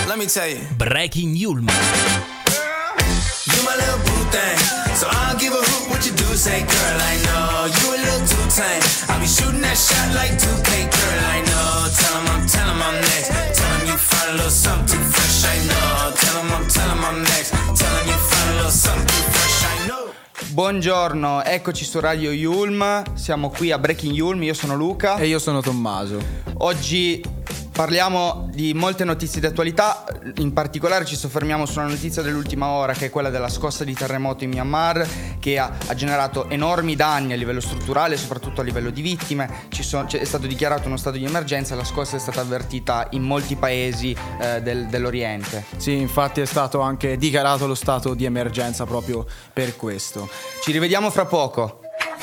Let me tell you. Breaking Yulm. You my little boo thing, so I don't give a hoot what you do. Say, girl, I know you a little too tame. I'll be shooting that shot like 2K, girl, I know. Tell him I'm next. Tell him you find a little something too fresh, I know. Tell him I'm next. Tell him you find a little something too fresh, I know. Buongiorno, eccoci su Radio Yulm, siamo qui a Breaking Yulm, io sono Luca. E io sono Tommaso. Oggi parliamo di molte notizie di attualità, in particolare ci soffermiamo su una notizia dell'ultima ora che è quella della scossa di terremoto in Myanmar che ha generato enormi danni a livello strutturale e soprattutto a livello di vittime. È stato dichiarato uno stato di emergenza e la scossa è stata avvertita in molti paesi dell'Oriente. Sì, infatti è stato anche dichiarato lo stato di emergenza proprio per questo. Ci rivediamo fra poco.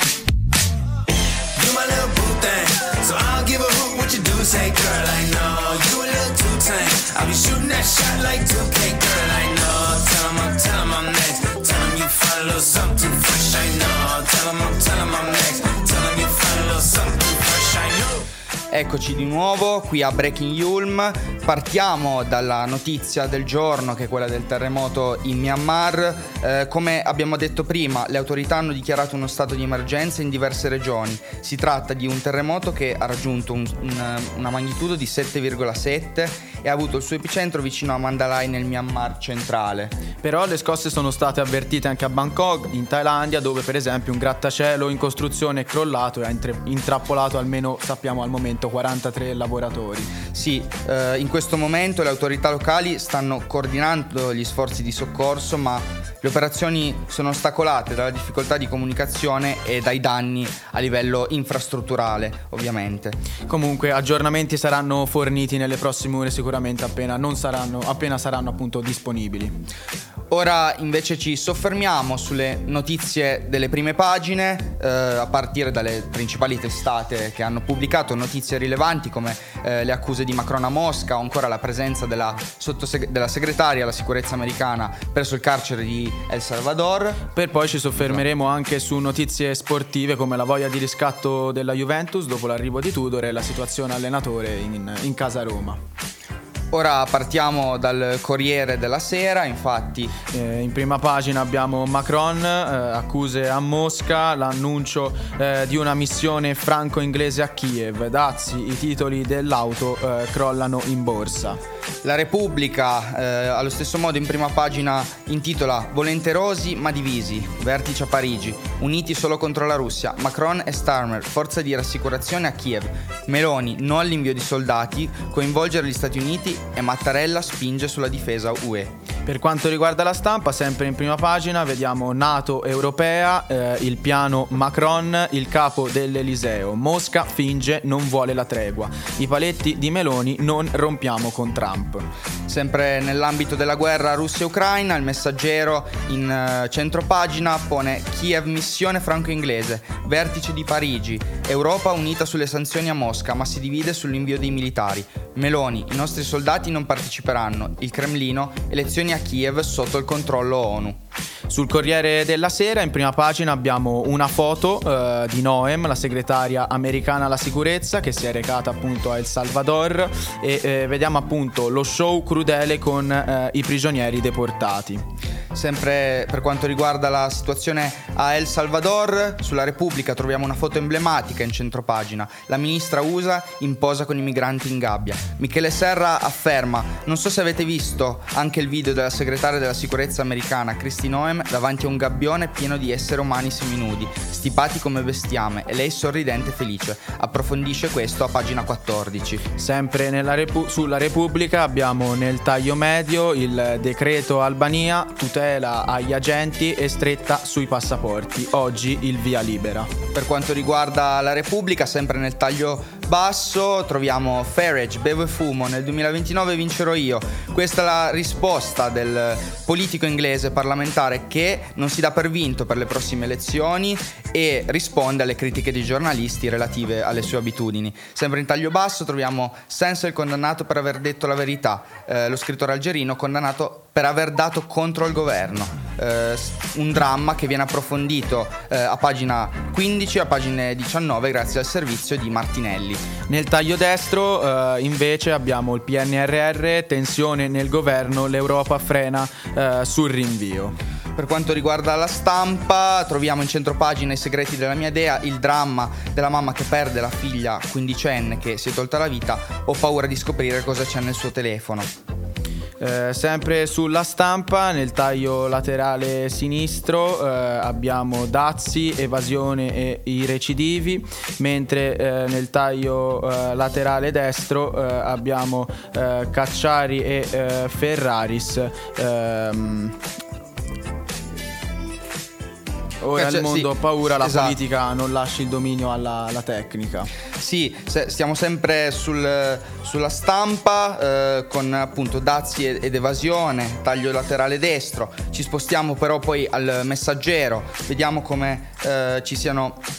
So I don't give a hoot what you do, say, girl, I know you a little too tame. I'll be shooting that shot like 2K, girl, I know. Tell him I'm next. Tell him you find a little something fresh, I know. Tell him I'm next. Tell him you find a little something fresh, I know. Eccoci di nuovo qui a Breaking Yulm. Partiamo dalla notizia del giorno che è quella del terremoto in Myanmar. Come abbiamo detto prima, le autorità hanno dichiarato uno stato di emergenza in diverse regioni. Si tratta di un terremoto che ha raggiunto una magnitudo di 7,7 e ha avuto il suo epicentro vicino a Mandalay nel Myanmar centrale. Però le scosse sono state avvertite anche a Bangkok, in Thailandia, dove per esempio un grattacielo in costruzione è crollato e ha intrappolato almeno, sappiamo al momento, 43 lavoratori. Sì, in questo momento le autorità locali stanno coordinando gli sforzi di soccorso, ma le operazioni sono ostacolate dalla difficoltà di comunicazione e dai danni a livello infrastrutturale, ovviamente. Comunque aggiornamenti saranno forniti nelle prossime ore sicuramente appena saranno appunto disponibili. Ora invece ci soffermiamo sulle notizie delle prime pagine, a partire dalle principali testate che hanno pubblicato notizie rilevanti come le accuse di Macron a Mosca o ancora la presenza della segretaria alla sicurezza americana presso il carcere di El Salvador. Per poi ci soffermeremo anche su notizie sportive come la voglia di riscatto della Juventus dopo l'arrivo di Tudor e la situazione allenatore in casa Roma. Ora partiamo dal Corriere della Sera, infatti in prima pagina abbiamo Macron, accuse a Mosca, l'annuncio di una missione franco-inglese a Kiev, dazi i titoli dell'auto crollano in borsa. La Repubblica allo stesso modo in prima pagina intitola volenterosi ma divisi, vertice a Parigi, uniti solo contro la Russia, Macron e Starmer, forza di rassicurazione a Kiev, Meloni no all'invio di soldati, coinvolgere gli Stati Uniti e Mattarella spinge sulla difesa UE. Per quanto riguarda la stampa, sempre in prima pagina vediamo NATO europea, il piano Macron, il capo dell'Eliseo, Mosca finge non vuole la tregua, i paletti di Meloni non rompiamo con Trump. Sempre nell'ambito della guerra Russia-Ucraina, il Messaggero in centropagina pone Kiev missione franco-inglese, vertice di Parigi, Europa unita sulle sanzioni a Mosca ma si divide sull'invio dei militari, Meloni, i nostri soldati non parteciperanno, il Cremlino, elezioni a Kiev sotto il controllo ONU. Sul Corriere della Sera in prima pagina abbiamo una foto di Noem, la segretaria americana alla sicurezza che si è recata appunto a El Salvador e vediamo appunto lo show crudele con i prigionieri deportati. Sempre per quanto riguarda la situazione a El Salvador, sulla Repubblica troviamo una foto emblematica in centropagina. La ministra USA in posa con i migranti in gabbia. Michele Serra afferma: non so se avete visto anche il video della segretaria della sicurezza americana Kristi Noem davanti a un gabbione pieno di esseri umani seminudi, stipati come bestiame, e lei sorridente e felice. Approfondisce questo a pagina 14. Sempre sulla Repubblica abbiamo nel taglio medio il decreto Albania, tutela agli agenti e stretta sui passaporti. Oggi il via libera. Per quanto riguarda la Repubblica, sempre nel taglio basso troviamo Farage, bevo e fumo, nel 2029 vincerò io. Questa è la risposta del politico inglese parlamentare che non si dà per vinto per le prossime elezioni e risponde alle critiche dei giornalisti relative alle sue abitudini. Sempre in taglio basso troviamo Sensel condannato per aver detto la verità, lo scrittore algerino condannato per aver dato contro il governo. un dramma che viene approfondito a pagina 15 a pagine 19 grazie al servizio di Martinelli. Nel taglio destro invece abbiamo il PNRR, tensione nel governo, l'Europa frena sul rinvio. Per quanto riguarda la stampa, troviamo in centropagina I segreti della mia dea, il dramma della mamma che perde la figlia quindicenne che si è tolta la vita, ho paura di scoprire cosa c'è nel suo telefono. Sempre sulla stampa, nel taglio laterale sinistro abbiamo dazi, evasione e i recidivi, mentre nel taglio laterale destro abbiamo Cacciari e Ferraris. Ora il mondo ha paura, la politica non lascia il dominio alla tecnica. Sì, stiamo sempre sulla stampa con appunto dazi ed evasione, taglio laterale destro. Ci spostiamo però poi al Messaggero, vediamo come ci sia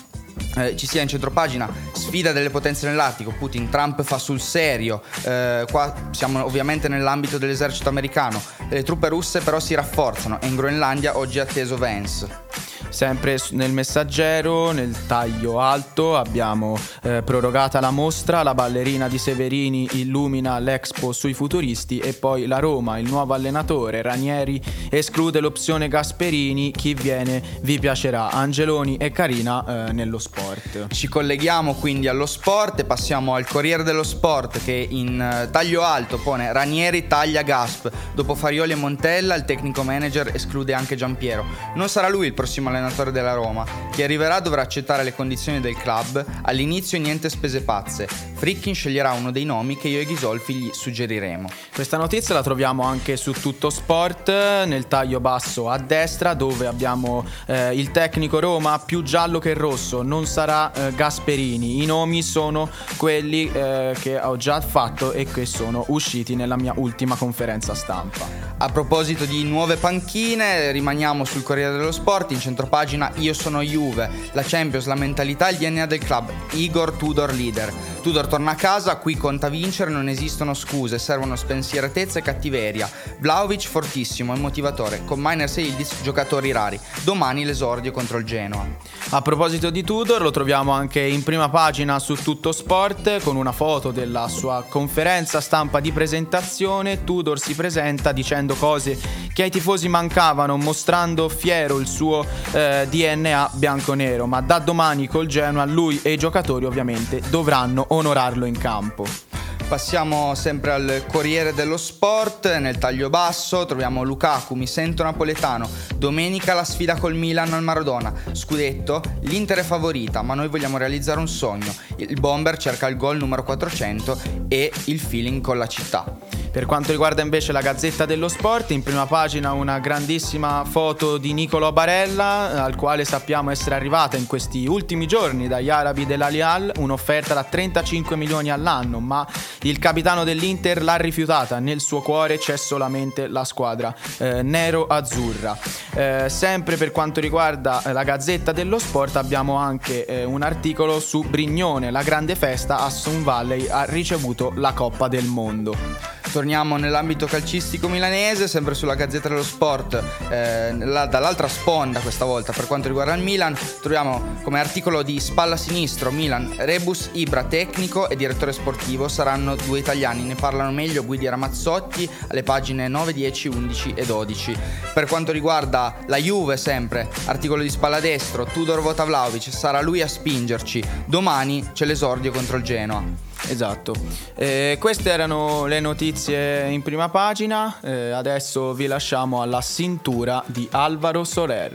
in centropagina sfida delle potenze nell'Artico, Putin, Trump fa sul serio, qua siamo ovviamente nell'ambito dell'esercito americano, le truppe russe però si rafforzano e in Groenlandia oggi è atteso Vance. Sempre nel Messaggero, nel taglio alto, abbiamo prorogata la mostra, la ballerina di Severini illumina l'Expo sui futuristi e poi la Roma, il nuovo allenatore, Ranieri esclude l'opzione Gasperini, chi viene vi piacerà, Angeloni e Carina nello sport. Ci colleghiamo quindi allo sport e passiamo al Corriere dello Sport che in taglio alto pone Ranieri taglia Gasp, dopo Farioli e Montella il tecnico manager esclude anche Giampiero, non sarà lui il prossimo allenatore della Roma, chi arriverà dovrà accettare le condizioni del club, all'inizio niente spese pazze, Frickin sceglierà uno dei nomi che io e Ghisolfi gli suggeriremo. Questa notizia la troviamo anche su Tutto Sport, nel taglio basso a destra, dove abbiamo il tecnico Roma più giallo che rosso, non sarà Gasperini, i nomi sono quelli che ho già fatto e che sono usciti nella mia ultima conferenza stampa. A proposito di nuove panchine, rimaniamo sul Corriere dello Sport, in centropagina io sono Juve, la Champions, la mentalità, il DNA del club, Igor Tudor leader. Tudor torna a casa, qui conta vincere, non esistono scuse, servono spensieratezza e cattiveria. Vlahovic fortissimo e motivatore, con Miners e Yildiz giocatori rari. Domani l'esordio contro il Genoa. A proposito di Tudor, lo troviamo anche in prima pagina su Tutto Sport con una foto della sua conferenza stampa di presentazione. Tudor si presenta dicendo cose che ai tifosi mancavano, mostrando fiero il suo DNA bianconero, ma da domani col Genoa lui e i giocatori ovviamente dovranno onorarlo in campo. Passiamo sempre al Corriere dello Sport, nel taglio basso troviamo Lukaku, mi sento napoletano, domenica la sfida col Milan al Maradona, scudetto, l'Inter è favorita ma noi vogliamo realizzare un sogno, il bomber cerca il gol numero 400 e il feeling con la città. Per quanto riguarda invece la Gazzetta dello Sport, in prima pagina una grandissima foto di Nicolò Barella, al quale sappiamo essere arrivata in questi ultimi giorni dagli arabi dell'Al-Hilal un'offerta da 35 milioni all'anno, ma il capitano dell'Inter l'ha rifiutata, nel suo cuore c'è solamente la squadra nero-azzurra. Sempre per quanto riguarda la Gazzetta dello Sport abbiamo anche un articolo su Brignone, la grande festa, Aston Valley ha ricevuto la Coppa del Mondo. Torniamo nell'ambito calcistico milanese, sempre sulla Gazzetta dello Sport, dall'altra sponda questa volta. Per quanto riguarda il Milan, troviamo come articolo di spalla sinistro Milan, Rebus, Ibra, tecnico e direttore sportivo, saranno due italiani, ne parlano meglio Guidi Ramazzotti alle pagine 9, 10, 11 e 12. Per quanto riguarda la Juve sempre, articolo di spalla destro, Tudor vota Vlahovic, sarà lui a spingerci, domani c'è l'esordio contro il Genoa. Esatto, queste erano le notizie in prima pagina, adesso vi lasciamo alla cintura di Alvaro Soler.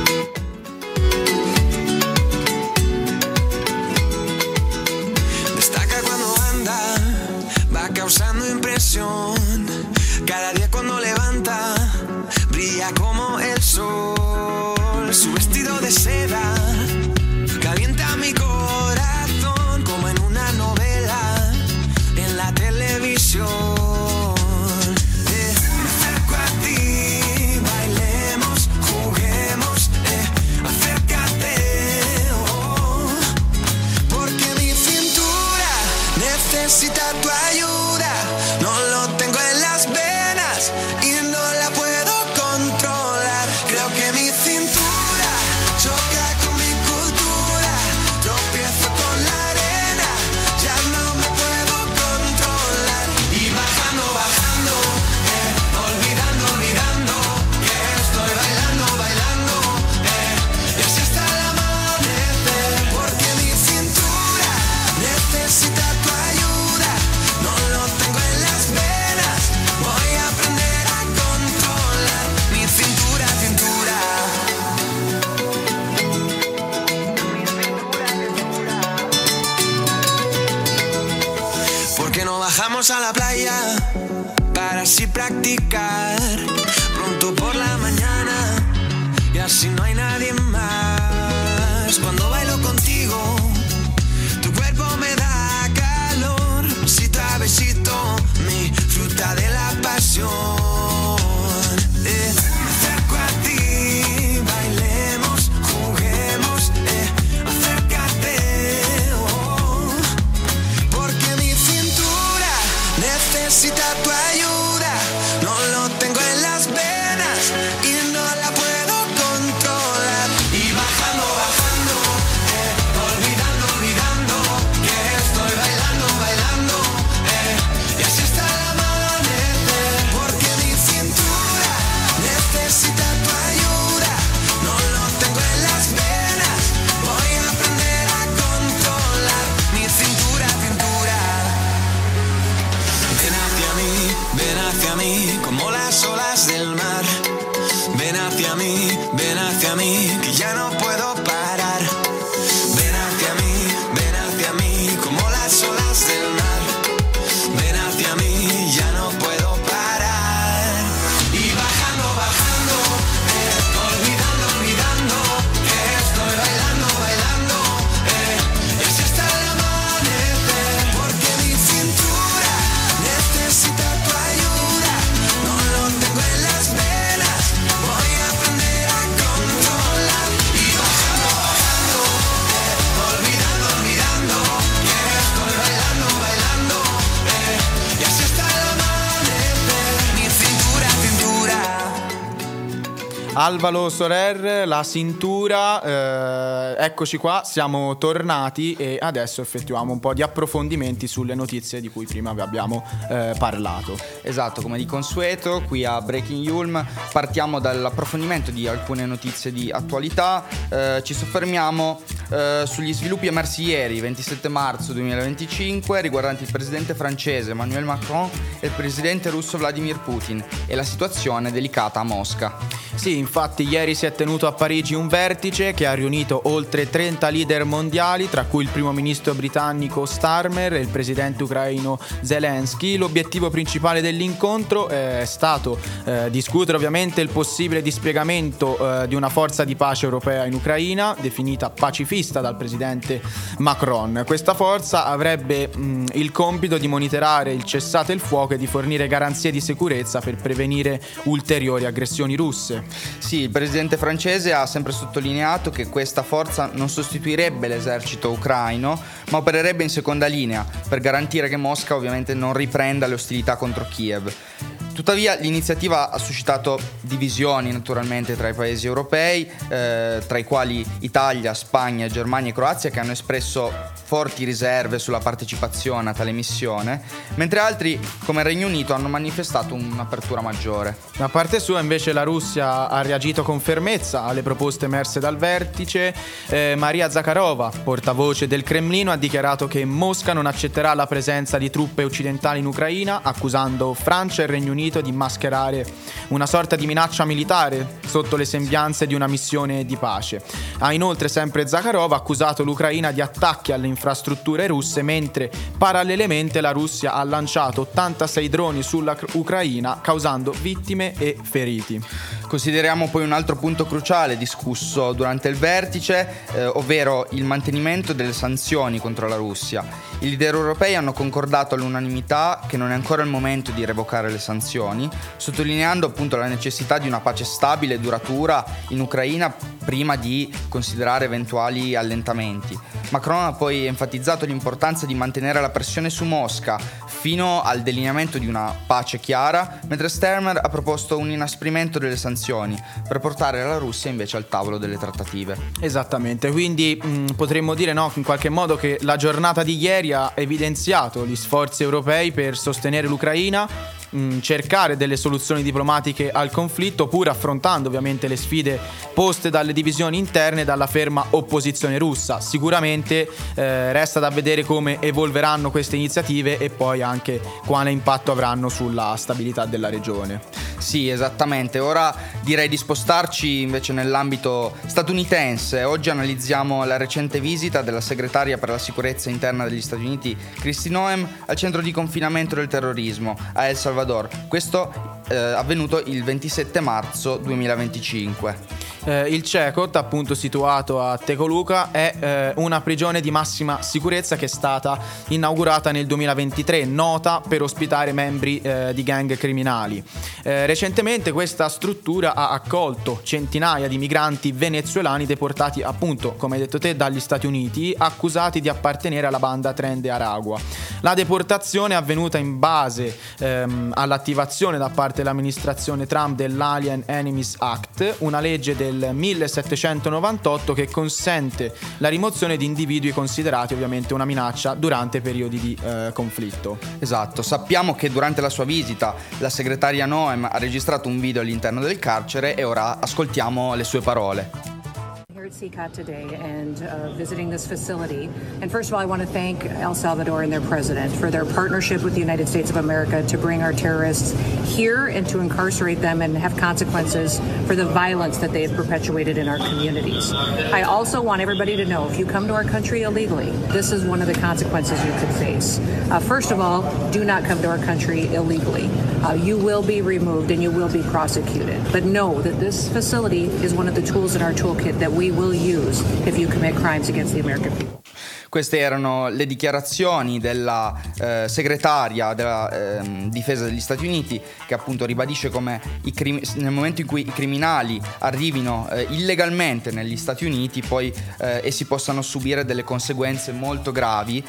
Destaca cuando anda, va causando impresión, cada día cuando levanta, brilla como el sol, su vestido de seda calienta mi corazón como en una novela en la televisión. Me acerco a ti, bailemos, juguemos, acércate, oh, porque mi cintura necesita tu ayuda, no lo tengo en las venas, vamos a la playa para así practicar. Pronto por la mañana y así no hay nadie más. Cuando bailo contigo, tu cuerpo me da calor. Besito a besito, mi fruta de la pasión. Me acerco a ti, bailemos, juguemos, acércate, porque mi cintura necesita tu ayuda. No lo tengo en las venas y no la puedo controlar. Y bajando, bajando, olvidando, olvidando que estoy bailando, bailando, y así hasta el amanecer. Porque mi cintura necesita tu ayuda. No lo tengo en las venas, voy a aprender a controlar mi cintura, cintura. Ven hacia mí, como las olas del mar. Ven hacia mí, que ya no puedo parar. Ven hacia mí, como las olas del mar. Ven hacia mí, ya no puedo parar. Y bajando, bajando, olvidando, olvidando que estoy bailando, bailando, y así hasta el amanecer. Porque mi cintura necesita tu ayuda. No lo tengo en las venas, voy a aprender a controlar. Y bajando, bajando, olvidando, olvidando que estoy bailando, bailando, y así hasta el amanecer. Mi cintura, cintura. Alvaro Soler, La cintura, eccoci qua, siamo tornati e adesso effettuiamo un po' di approfondimenti sulle notizie di cui prima vi abbiamo parlato. Esatto, come di consueto, qui a Breaking Yulm partiamo dall'approfondimento di alcune notizie di attualità. Ci soffermiamo sugli sviluppi emersi ieri, 27 marzo 2025, riguardanti il presidente francese Emmanuel Macron e il presidente russo Vladimir Putin e la situazione delicata a Mosca. Sì, infatti ieri si è tenuto a Parigi un vertice che ha riunito oltre 30 leader mondiali, tra cui il primo ministro britannico Starmer e il presidente ucraino Zelensky. L'obiettivo principale dell'incontro è stato discutere ovviamente il possibile dispiegamento di una forza di pace europea in Ucraina, definita pacifista dal presidente Macron. Questa forza avrebbe il compito di monitorare il cessate il fuoco e di fornire garanzie di sicurezza per prevenire ulteriori aggressioni russe. Sì, il presidente francese ha sempre sottolineato che questa forza non sostituirebbe l'esercito ucraino, ma opererebbe in seconda linea per garantire che Mosca ovviamente non riprenda le ostilità contro Kiev. Tuttavia l'iniziativa ha suscitato divisioni naturalmente tra i paesi europei, tra i quali Italia, Spagna, Germania e Croazia, che hanno espresso forti riserve sulla partecipazione a tale missione, mentre altri come il Regno Unito hanno manifestato un'apertura maggiore. Da parte sua invece la Russia ha reagito con fermezza alle proposte emerse dal vertice. Maria Zakharova, portavoce del Cremlino, ha dichiarato che Mosca non accetterà la presenza di truppe occidentali in Ucraina, accusando Francia e Regno Unito di mascherare una sorta di minaccia militare sotto le sembianze di una missione di pace. Ha inoltre sempre Zakharova accusato l'Ucraina di attacchi alle infrastrutture russe, mentre parallelamente la Russia ha lanciato 86 droni sulla Ucraina, causando vittime e feriti. Consideriamo poi un altro punto cruciale discusso durante il vertice, ovvero il mantenimento delle sanzioni contro la Russia. I leader europei hanno concordato all'unanimità che non è ancora il momento di revocare le sanzioni, sottolineando appunto la necessità di una pace stabile e duratura in Ucraina prima di considerare eventuali allentamenti. Macron ha poi enfatizzato l'importanza di mantenere la pressione su Mosca fino al delineamento di una pace chiara, mentre Starmer ha proposto un inasprimento delle sanzioni per portare la Russia invece al tavolo delle trattative. Esattamente, quindi potremmo dire in qualche modo che la giornata di ieri ha evidenziato gli sforzi europei per sostenere l'Ucraina, cercare delle soluzioni diplomatiche al conflitto, pur affrontando ovviamente le sfide poste dalle divisioni interne e dalla ferma opposizione russa. Sicuramente resta da vedere come evolveranno queste iniziative e poi anche quale impatto avranno sulla stabilità della regione. Sì, esattamente. Ora direi di spostarci invece nell'ambito statunitense. Oggi analizziamo la recente visita della segretaria per la sicurezza interna degli Stati Uniti, Kristi Noem, al centro di confinamento del terrorismo a El Salvador. Questo avvenuto il 27 marzo 2025. Il Checot, appunto situato a Tecoluca, è una prigione di massima sicurezza che è stata inaugurata nel 2023, nota per ospitare membri di gang criminali. Recentemente questa struttura ha accolto centinaia di migranti venezuelani deportati, appunto, come hai detto te, dagli Stati Uniti, accusati di appartenere alla banda Tren de Aragua. La deportazione è avvenuta in base all'attivazione da parte dell'amministrazione Trump dell'Alien Enemies Act, una legge del 1798 che consente la rimozione di individui considerati ovviamente una minaccia durante periodi di conflitto. Esatto, sappiamo che durante la sua visita la segretaria Noem ha registrato un video all'interno del carcere e ora ascoltiamo le sue parole. Here at CCOT today and visiting this facility. And first of all, I want to thank El Salvador and their president for their partnership with the United States of America to bring our terrorists here and to incarcerate them and have consequences for the violence that they have perpetuated in our communities. I also want everybody to know if you come to our country illegally, this is one of the consequences you could face. First of all, do not come to our country illegally. You will be removed and you will be prosecuted. But know that this facility is one of the tools in our toolkit that we will use if you commit crimes against the American people. Queste erano le dichiarazioni della segretaria della difesa degli Stati Uniti, che appunto ribadisce come nel momento in cui i criminali arrivino illegalmente negli Stati Uniti poi essi possano subire delle conseguenze molto gravi,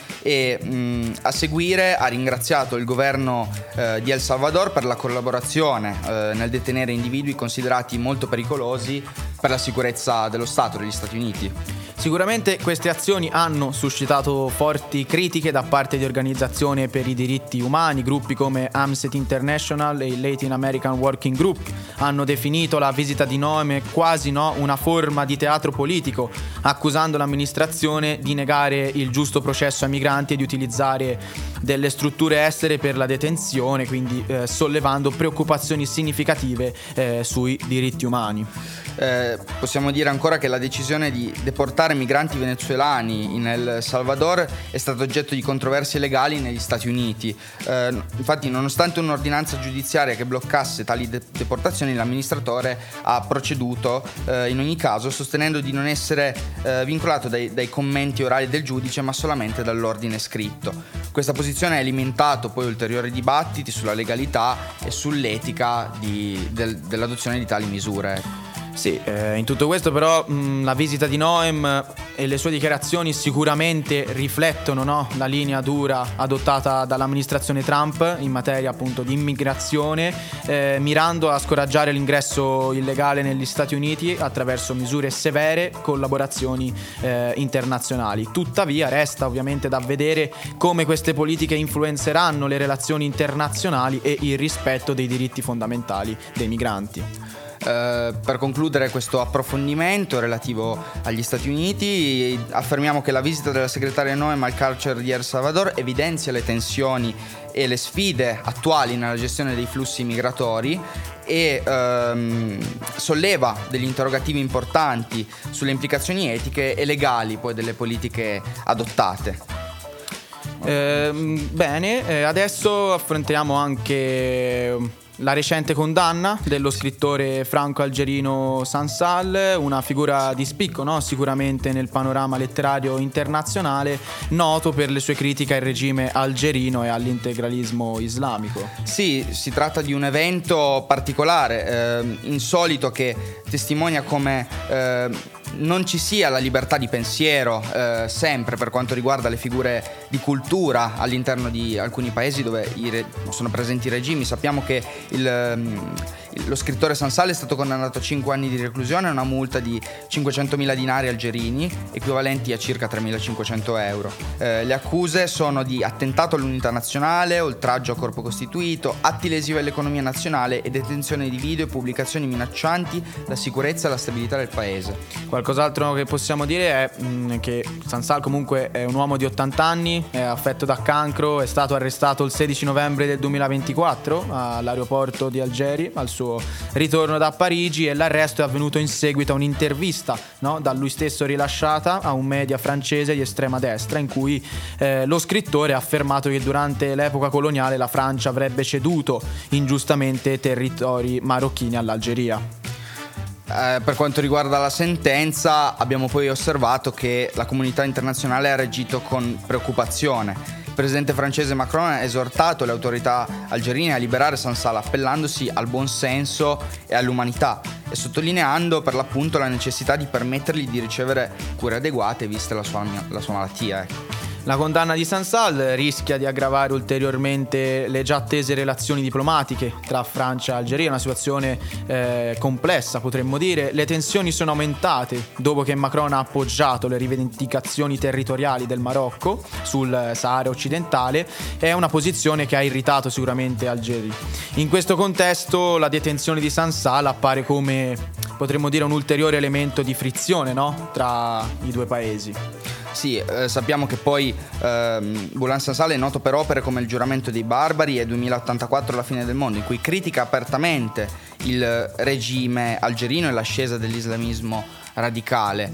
e a seguire ha ringraziato il governo di El Salvador per la collaborazione nel detenere individui considerati molto pericolosi per la sicurezza dello Stato degli Stati Uniti. Sicuramente queste azioni hanno suscitato forti critiche da parte di organizzazioni per i diritti umani. Gruppi come Amnesty International e il Latin American Working Group hanno definito la visita di Noem quasi una forma di teatro politico, accusando l'amministrazione di negare il giusto processo ai migranti e di utilizzare delle strutture estere per la detenzione, quindi sollevando preoccupazioni significative sui diritti umani. Possiamo dire ancora che la decisione di deportare migranti venezuelani in El Salvador è stata oggetto di controversie legali negli Stati Uniti. Infatti, nonostante un'ordinanza giudiziaria che bloccasse tali deportazioni, l'amministratore ha proceduto in ogni caso, sostenendo di non essere vincolato dai commenti orali del giudice, ma solamente dall'ordine scritto. Questa posizione ha alimentato poi ulteriori dibattiti sulla legalità e sull'etica dell'adozione di tali misure. Sì, in tutto questo però la visita di Noem e le sue dichiarazioni sicuramente riflettono la linea dura adottata dall'amministrazione Trump in materia appunto di immigrazione, mirando a scoraggiare l'ingresso illegale negli Stati Uniti attraverso misure severe, collaborazioni internazionali. Tuttavia resta ovviamente da vedere come queste politiche influenzeranno le relazioni internazionali e il rispetto dei diritti fondamentali dei migranti. Per concludere questo approfondimento relativo agli Stati Uniti, affermiamo che la visita della segretaria Noem al carcere di El Salvador evidenzia le tensioni e le sfide attuali nella gestione dei flussi migratori e solleva degli interrogativi importanti sulle implicazioni etiche e legali poi delle politiche adottate. Bene, adesso affrontiamo anche la recente condanna dello scrittore franco-algerino Sansal, una figura di spicco, sicuramente nel panorama letterario internazionale, noto per le sue critiche al regime algerino e all'integralismo islamico. Sì, si tratta di un evento particolare, insolito, che testimonia come non ci sia la libertà di pensiero sempre per quanto riguarda le figure di cultura all'interno di alcuni paesi dove sono presenti i regimi. Sappiamo che lo scrittore Sansal è stato condannato a 5 anni di reclusione e una multa di 500.000 dinari algerini, equivalenti a circa 3.500 euro. Le accuse sono di attentato all'unità nazionale, oltraggio a corpo costituito, atti lesivi all'economia nazionale e detenzione di video e pubblicazioni minaccianti la sicurezza e la stabilità del paese. Qualcos'altro che possiamo dire è che Sansal comunque è un uomo di 80 anni, è affetto da cancro, è stato arrestato il 16 novembre del 2024 all'aeroporto di Algeri al suo ritorno da Parigi, e l'arresto è avvenuto in seguito a un'intervista, no, da lui stesso rilasciata a un media francese di estrema destra, in cui lo scrittore ha affermato che durante l'epoca coloniale la Francia avrebbe ceduto ingiustamente territori marocchini all'Algeria. Per quanto riguarda la sentenza, abbiamo poi osservato che la comunità internazionale ha reagito con preoccupazione. Il presidente francese Macron ha esortato le autorità algerine a liberare Sansal, appellandosi al buon senso e all'umanità e sottolineando per l'appunto la necessità di permettergli di ricevere cure adeguate vista la sua malattia. La condanna di Sansal rischia di aggravare ulteriormente le già attese relazioni diplomatiche tra Francia e Algeria, una situazione complessa, potremmo dire. Le tensioni sono aumentate dopo che Macron ha appoggiato le rivendicazioni territoriali del Marocco sul Sahara occidentale. È una posizione che ha irritato sicuramente Algeri. In questo contesto la detenzione di Sansal appare come, potremmo dire, un ulteriore elemento di frizione, no? Tra i due paesi. Sì, sappiamo che poi Boulan Sansal è noto per opere come Il giuramento dei barbari e 2084 La fine del mondo, in cui critica apertamente il regime algerino e l'ascesa dell'islamismo radicale.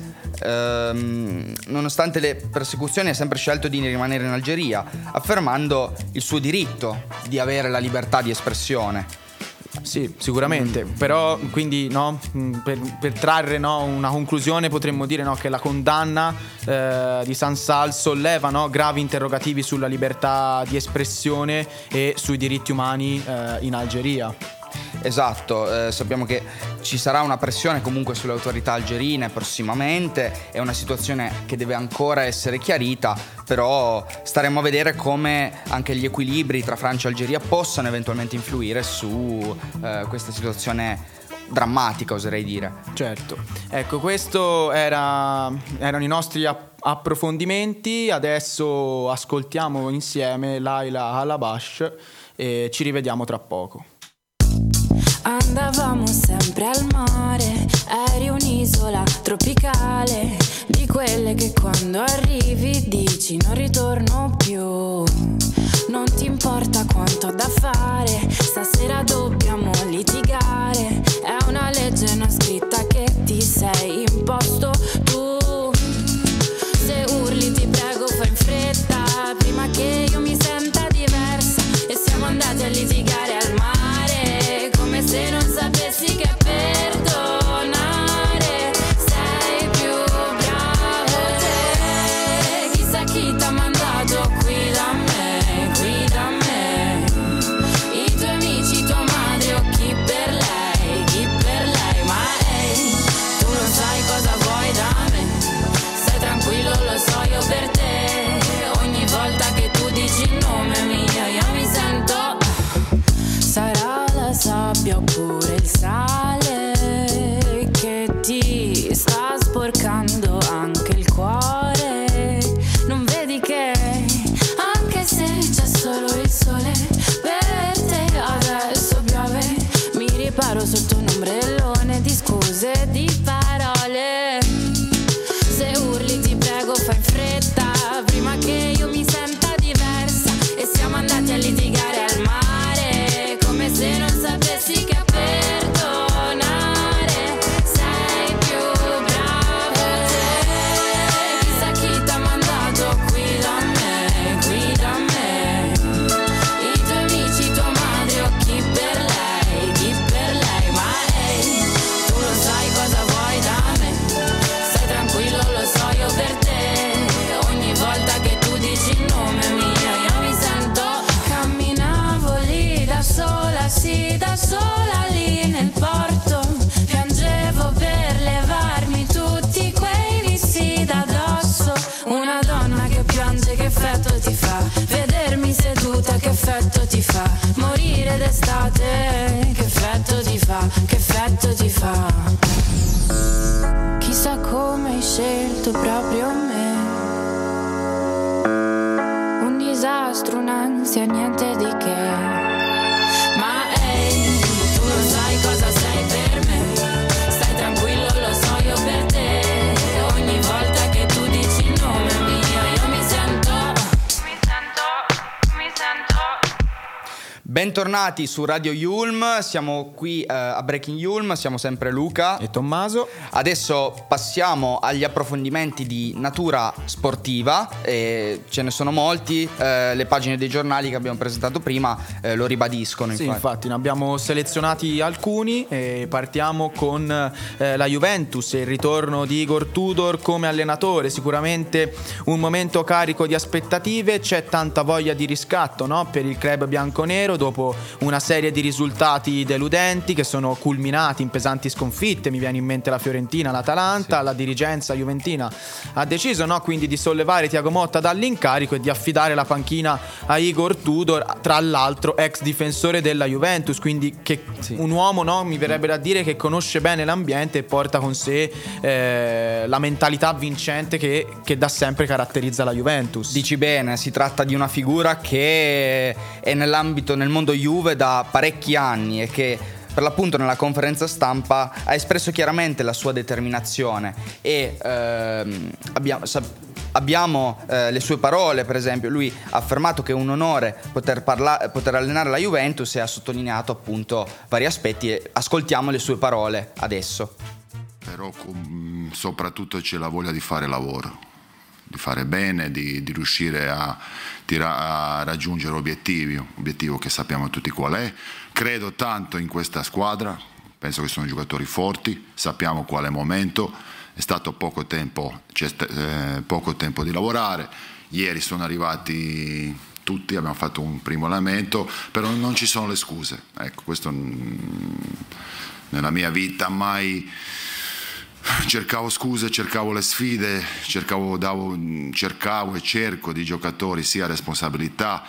Nonostante le persecuzioni ha sempre scelto di rimanere in Algeria, affermando il suo diritto di avere la libertà di espressione. Sì, sicuramente, però quindi no, per trarre una conclusione potremmo dire che la condanna di Sansal solleva gravi interrogativi sulla libertà di espressione e sui diritti umani in Algeria. Esatto, sappiamo che ci sarà una pressione comunque sulle autorità algerine prossimamente, è una situazione che deve ancora essere chiarita, però staremo a vedere come anche gli equilibri tra Francia e Algeria possano eventualmente influire su questa situazione drammatica, oserei dire. Certo, ecco, questo erano i nostri approfondimenti. Adesso ascoltiamo insieme Laila Halabash e ci rivediamo tra poco. Andavamo sempre al mare, eri un'isola tropicale, di quelle che quando arrivi dici non ritorno più. Non ti importa quanto ho da fare, stasera dobbiamo litigare, è una legge non scritta che ti sei imposto tu. Se urli ti prego fai in fretta, prima che io mi senta diversa, e siamo andati a litigare al mare, come se non sapessi che perdonare sei più bravo te. Chissà chi t'ha mandato qui da me, i tuoi amici, tua madre o chi per lei, ma ehi, tu non sai cosa vuoi da me, stai tranquillo, lo so io per te, ogni volta che tu dici il nome mio io mi sento, sarà la sabbia oppure il sale che ti sta sporcando anche il cuore, non vedi che anche se c'è solo il sole per te adesso piove, mi riparo sotto un ombrellone di scuse e di parole, se urli ti prego fai in fretta, prima che io mi senta diversa, e siamo andati a litigare al mare, come se non sapessi che perdonare sei più bravo te. Chissà chi t'ha mandato qui da me, i tuoi amici, tua madre o chi per lei, ma ehi, tu lo sai cosa vuoi da me, stai tranquillo, lo so io per te, ogni volta che tu dici il nome mio io mi sento, camminavo lì da sola, sì da sola lì nel porto, piangevo per levarmi tutti quei vizi da addosso, una donna che piange che effetto ti fa, vedermi seduta che effetto ti fa, morire d'estate che effetto ti fa, che effetto ti fa, chissà come hai scelto proprio me, un disastro, un'ansia, niente di che, ma ehi, tu lo sai cosa sei per me, stai tranquillo, lo so io per te, Bentornati su Radio Yulm, siamo qui a Breaking Yulm, siamo sempre Luca e Tommaso. Adesso passiamo agli approfondimenti di natura sportiva, e ce ne sono molti, le pagine dei giornali che abbiamo presentato prima lo ribadiscono. Sì, infatti ne abbiamo selezionati alcuni e partiamo con la Juventus e il ritorno di Igor Tudor come allenatore. Sicuramente un momento carico di aspettative, c'è tanta voglia di riscatto, no? Per il club bianconero, dopo una serie di risultati deludenti che sono culminati in pesanti sconfitte. Mi viene in mente la Fiorentina, l'Atalanta. Sì. La dirigenza juventina ha deciso, no, quindi di sollevare Thiago Motta dall'incarico e di affidare la panchina a Igor Tudor, tra l'altro ex difensore della Juventus, quindi un uomo, no, mi verrebbe da dire, che conosce bene l'ambiente e porta con sé la mentalità vincente che da sempre caratterizza la Juventus. Dici bene, si tratta di una figura che è nel mondo Juve da parecchi anni e che per l'appunto nella conferenza stampa ha espresso chiaramente la sua determinazione e abbiamo le sue parole. Per esempio, lui ha affermato che è un onore poter allenare la Juventus e ha sottolineato appunto vari aspetti, e ascoltiamo le sue parole adesso. Però soprattutto c'è la voglia di fare lavoro, di fare bene, di riuscire a raggiungere obiettivo che sappiamo tutti qual è. Credo tanto in questa squadra, penso che sono giocatori forti, sappiamo qual è il momento, è stato poco tempo di lavorare. Ieri sono arrivati tutti, abbiamo fatto un primo allenamento, però non ci sono le scuse. Ecco, questo nella mia vita mai cercavo scuse, cercavo le sfide, cercavo e cerco di giocatori sia responsabilità.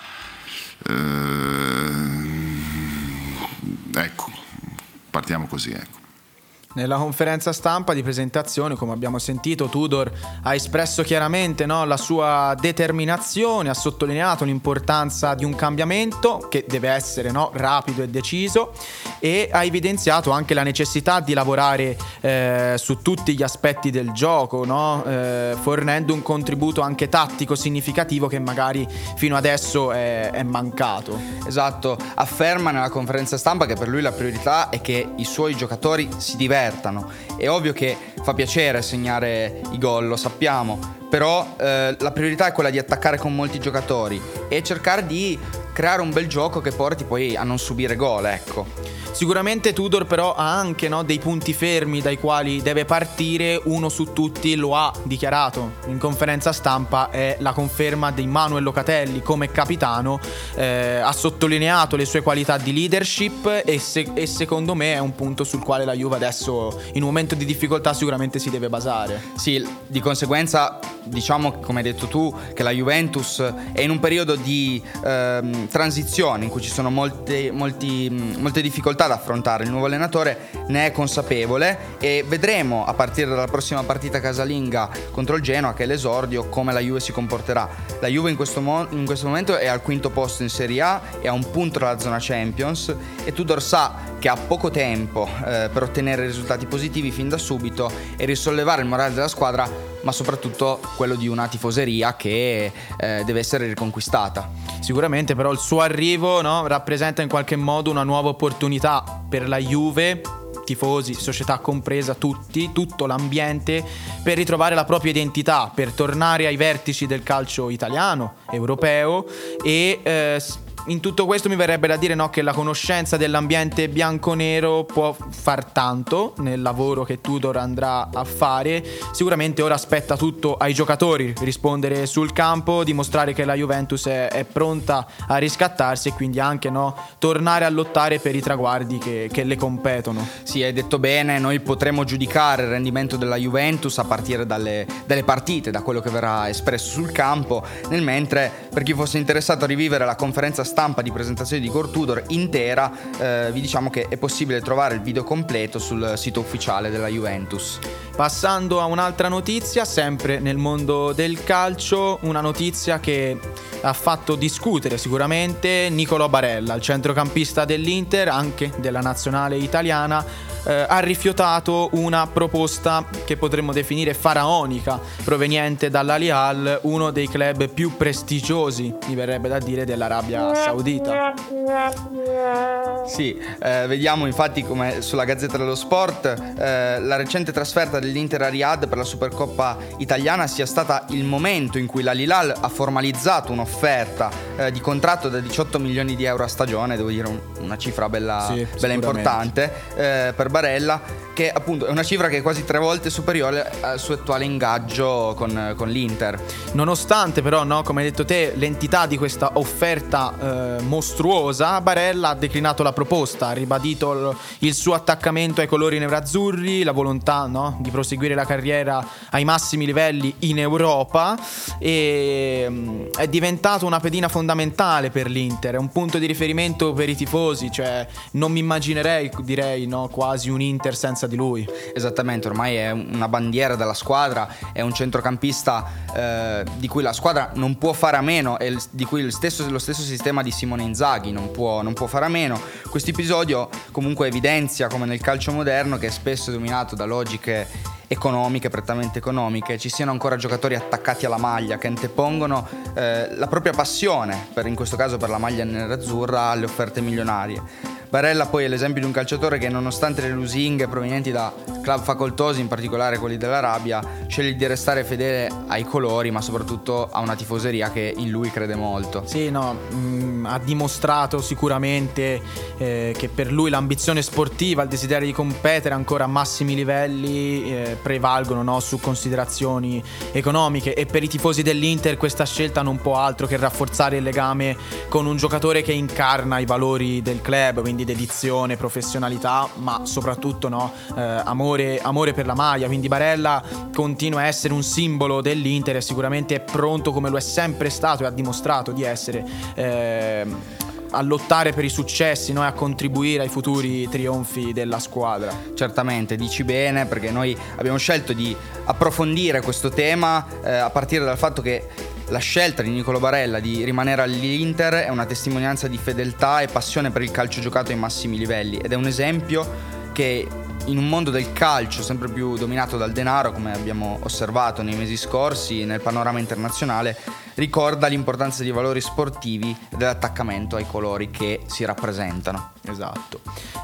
Ecco, partiamo così, ecco. Nella conferenza stampa di presentazione, come abbiamo sentito, Tudor ha espresso chiaramente, no, la sua determinazione, ha sottolineato l'importanza di un cambiamento che deve essere, no, rapido e deciso, e ha evidenziato anche la necessità di lavorare su tutti gli aspetti del gioco, no? Fornendo un contributo anche tattico significativo che magari fino adesso è mancato. Esatto, afferma nella conferenza stampa che per lui la priorità è che i suoi giocatori si divertano. È ovvio che fa piacere segnare i gol, lo sappiamo, però la priorità è quella di attaccare con molti giocatori e cercare di creare un bel gioco che porti poi a non subire gol, ecco. Sicuramente Tudor però ha anche, no, dei punti fermi dai quali deve partire. Uno su tutti lo ha dichiarato in conferenza stampa, è la conferma di Manuel Locatelli come capitano. Ha sottolineato le sue qualità di leadership e secondo me è un punto sul quale la Juve adesso in un momento di difficoltà sicuramente si deve basare. Sì, di conseguenza diciamo, come hai detto tu, che la Juventus è in un periodo di transizione in cui ci sono molte difficoltà da affrontare. Il nuovo allenatore ne è consapevole e vedremo a partire dalla prossima partita casalinga contro il Genoa, che è l'esordio, come la Juve si comporterà. La Juve in questo momento è al quinto posto in Serie A e a un punto dalla zona Champions, e Tudor sa che ha poco tempo per ottenere risultati positivi fin da subito e risollevare il morale della squadra, ma soprattutto quello di una tifoseria che deve essere riconquistata. Sicuramente però il suo arrivo, no, rappresenta in qualche modo una nuova opportunità per la Juve, tifosi, società compresa, tutto l'ambiente, per ritrovare la propria identità, per tornare ai vertici del calcio italiano, europeo, e in tutto questo mi verrebbe da dire, no, che la conoscenza dell'ambiente bianconero può far tanto nel lavoro che Tudor andrà a fare. Sicuramente ora aspetta tutto ai giocatori rispondere sul campo, dimostrare che la Juventus è pronta a riscattarsi e quindi anche, no, tornare a lottare per i traguardi che le competono. Sì, hai detto bene, noi potremo giudicare il rendimento della Juventus a partire dalle partite, da quello che verrà espresso sul campo, nel mentre per chi fosse interessato a rivivere la conferenza stampa di presentazione di Igor Tudor intera, vi diciamo che è possibile trovare il video completo sul sito ufficiale della Juventus. Passando a un'altra notizia, sempre nel mondo del calcio, una notizia che ha fatto discutere sicuramente. Nicolò Barella, il centrocampista dell'Inter, anche della nazionale italiana, ha rifiutato una proposta che potremmo definire faraonica, proveniente dall'Al-Hilal, uno dei club più prestigiosi, mi verrebbe da dire, dell'Arabia Saudita. Sì, vediamo infatti come sulla Gazzetta dello Sport la recente trasferta dell'Inter a Riyadh per la Supercoppa italiana sia stata il momento in cui l'Al-Hilal ha formalizzato un'offerta di contratto da 18 milioni di euro a stagione, devo dire una cifra bella importante per Barella, che appunto è una cifra che è quasi 3 volte superiore al suo attuale ingaggio con l'Inter. Nonostante però, no, come hai detto te, l'entità di questa offerta mostruosa, Barella ha declinato la proposta, ha ribadito il suo attaccamento ai colori nerazzurri, la volontà, no, di proseguire la carriera ai massimi livelli in Europa, e è diventato una pedina fondamentale per l'Inter, è un punto di riferimento per i tifosi, cioè non mi immaginerei, direi, no, quasi un Inter senza di lui. Esattamente, ormai è una bandiera della squadra, è un centrocampista di cui la squadra non può fare a meno e di cui lo stesso sistema di Simone Inzaghi non può fare a meno. Questo episodio comunque evidenzia come nel calcio moderno, che è spesso dominato da logiche economiche, prettamente economiche, ci siano ancora giocatori attaccati alla maglia che antepongono la propria passione, in questo caso per la maglia nerazzurra, alle offerte milionarie. Barella poi è l'esempio di un calciatore che, nonostante le lusinghe provenienti da club facoltosi, in particolare quelli dell'Arabia, sceglie di restare fedele ai colori, ma soprattutto a una tifoseria che in lui crede molto. Sì, no, ha dimostrato sicuramente che per lui l'ambizione sportiva, il desiderio di competere ancora a massimi livelli prevalgono, no, su considerazioni economiche, e per i tifosi dell'Inter questa scelta non può altro che rafforzare il legame con un giocatore che incarna i valori del club, quindi dedizione, professionalità, ma soprattutto, no, amore per la maglia. Quindi Barella continua a essere un simbolo dell'Inter e sicuramente è pronto, come lo è sempre stato e ha dimostrato di essere, a lottare per i successi, no, e a contribuire ai futuri trionfi della squadra. Certamente, dici bene, perché noi abbiamo scelto di approfondire questo tema a partire dal fatto che la scelta di Niccolò Barella di rimanere all'Inter è una testimonianza di fedeltà e passione per il calcio giocato ai massimi livelli, ed è un esempio che, in un mondo del calcio sempre più dominato dal denaro, come abbiamo osservato nei mesi scorsi nel panorama internazionale, ricorda l'importanza dei valori sportivi e dell'attaccamento ai colori che si rappresentano. Esatto.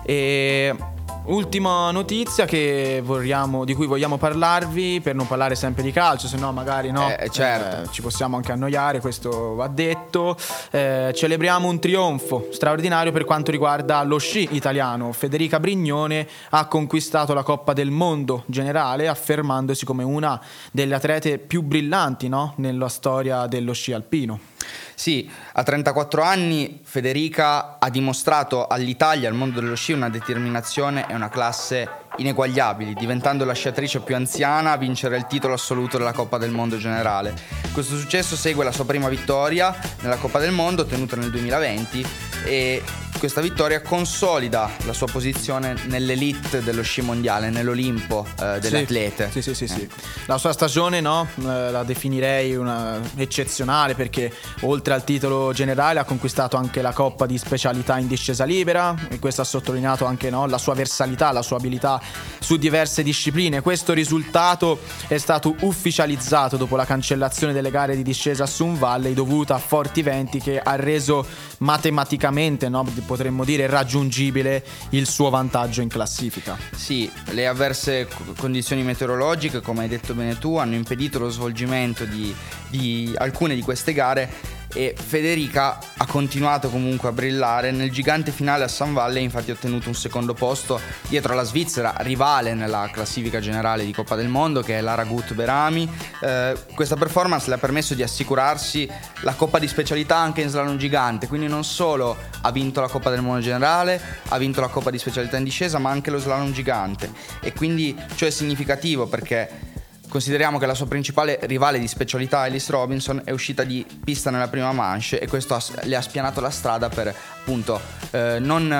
E ultima notizia di cui vogliamo parlarvi, per non parlare sempre di calcio, se no magari certo. Ci possiamo anche annoiare, questo va detto. Celebriamo un trionfo straordinario per quanto riguarda lo sci italiano. Federica Brignone ha conquistato la Coppa del Mondo generale, affermandosi come una delle atlete più brillanti, no, nella storia dello sci alpino. Sì, a 34 anni Federica ha dimostrato all'Italia, al mondo dello sci, una determinazione e una classe ineguagliabili, diventando la sciatrice più anziana a vincere il titolo assoluto della Coppa del Mondo generale. Questo successo segue la sua prima vittoria nella Coppa del Mondo, ottenuta nel 2020, e questa vittoria consolida la sua posizione nell'elite dello sci mondiale, nell'Olimpo delle atlete. Sì. La sua stagione, no, la definirei una eccezionale, perché oltre al titolo generale ha conquistato anche la Coppa di specialità in discesa libera, e questo ha sottolineato anche, no, la sua versalità, la sua abilità su diverse discipline. Questo risultato è stato ufficializzato dopo la cancellazione delle gare di discesa a Sun Valley dovuta a forti venti, che ha reso matematicamente, no, potremmo dire raggiungibile il suo vantaggio in classifica. Sì, le avverse condizioni meteorologiche, come hai detto bene tu, hanno impedito lo svolgimento di alcune di queste gare, e Federica ha continuato comunque a brillare. Nel gigante finale a Sun Valley infatti ha ottenuto un secondo posto dietro alla Svizzera, rivale nella classifica generale di Coppa del Mondo, che è Lara Gut-Berami. Questa performance le ha permesso di assicurarsi la Coppa di specialità anche in slalom gigante, quindi non solo ha vinto la Coppa del Mondo generale, ha vinto la Coppa di specialità in discesa, ma anche lo slalom gigante, e quindi ciò è significativo perché consideriamo che la sua principale rivale di specialità, Alice Robinson, è uscita di pista nella prima manche, e questo le ha spianato la strada per appunto non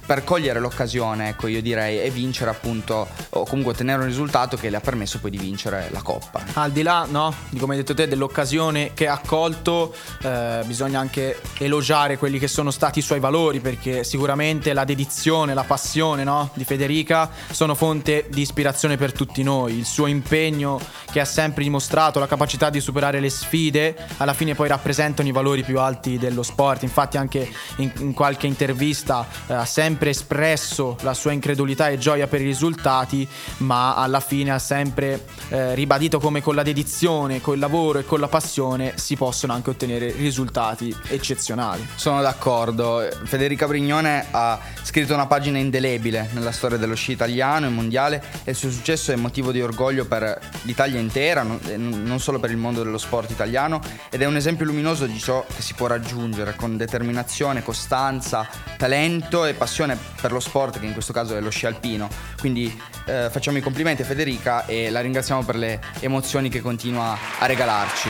per cogliere l'occasione, ecco, io direi, e vincere appunto, o comunque ottenere un risultato che le ha permesso poi di vincere la Coppa. Al di là, no, di come hai detto te, dell'occasione che ha colto, bisogna anche elogiare quelli che sono stati i suoi valori, perché sicuramente la dedizione, la passione, no, di Federica sono fonte di ispirazione per tutti noi. Il suo impegno, che ha sempre dimostrato, la capacità di superare le sfide, alla fine poi rappresentano i valori più alti dello sport. Infatti anche in qualche intervista ha sempre espresso la sua incredulità e gioia per i risultati, ma alla fine ha sempre ribadito come con la dedizione, col lavoro e con la passione si possono anche ottenere risultati eccezionali. Sono d'accordo. Federica Brignone ha scritto una pagina indelebile nella storia dello sci italiano e mondiale, e il suo successo è motivo di orgoglio per l'Italia intera, non solo per il mondo dello sport italiano, ed è un esempio luminoso di ciò che si può raggiungere con determinazione, costanza, talento e passione per lo sport, che in questo caso è lo sci alpino. Quindi facciamo i complimenti a Federica e la ringraziamo per le emozioni che continua a regalarci.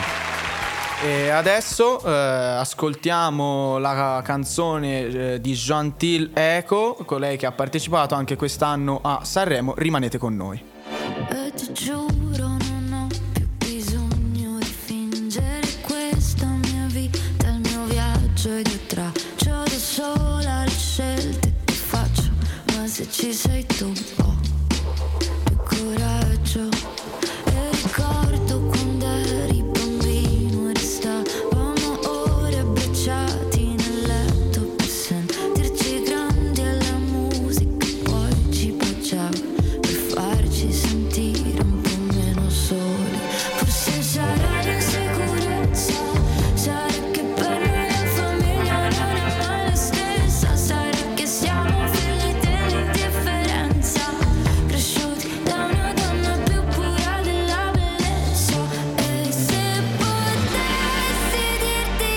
E adesso ascoltiamo la canzone di Jointil Eco, colei che ha partecipato anche quest'anno a Sanremo. Rimanete con noi. E ti giuro non ho più bisogno di fingere questa mia vita, il mio viaggio, ed io traccio da sola le scelte che faccio, ma se ci sei tu ho più coraggio. E ricordo quando eri bambino e restavamo ore abbracciati nel letto per sentirci grandi, e la musica poi ci baciava per farci sentire un po' meno soli. Forse sarà l'insicurezza, sarà che per noi la famiglia non è mai la stessa, sarà che siamo figli dell'indifferenza, cresciuti da una donna più pura della bellezza. E se potessi dirti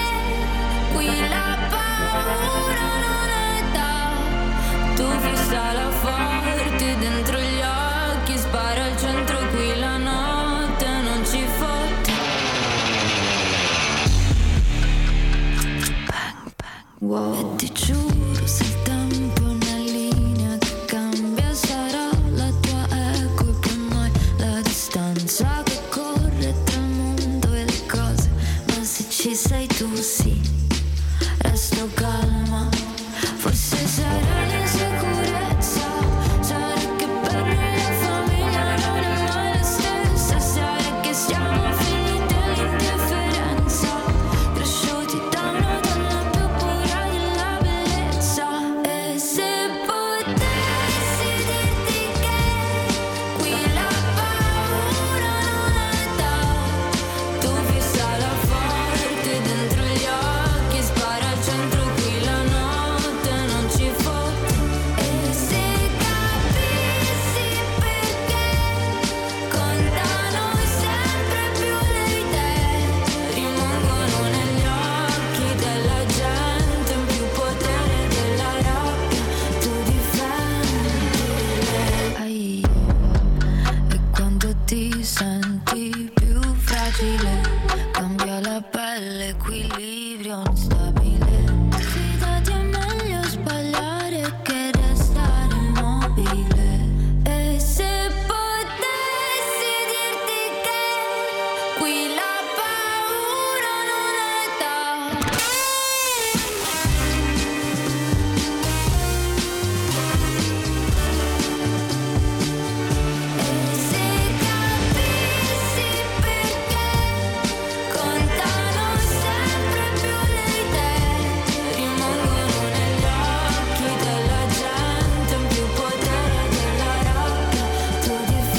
che qui la paura non è età, tu fissala forte dentro gli occhi, spara al centro, qui la notte non ci fotte. Bang bang, wow. E ti giuro, se il tempo è una linea che cambia, sarà la tua eco e per noi la distanza che corre tra il mondo e le cose, ma se ci sei tu sì, resto calma. Forse sarà l'insicurezza, sarà che per noi la famiglia non è mai la stessa, sarà che siamo figli dell'indifferenza, cresciuti da una donna più pura della bellezza. E se potessi dirti che qui la paura non è età, tu fissala forte dentro gli occhi, spara al centro, qui la notte non ci fotte. E se capissi perché contano sempre più le idee, rimangono negli occhi della gente, in più potere della rabbia, tu difendi. E quando ti senti più fragile, cambia la pelle, equilibrio instabile. Fidati, è meglio sbagliare che restare immobile. E se potessi dirti che qui la paura non è età. E se capissi perché contano sempre più le idee, rimangono negli occhi della gente, in più potere della rabbia, tu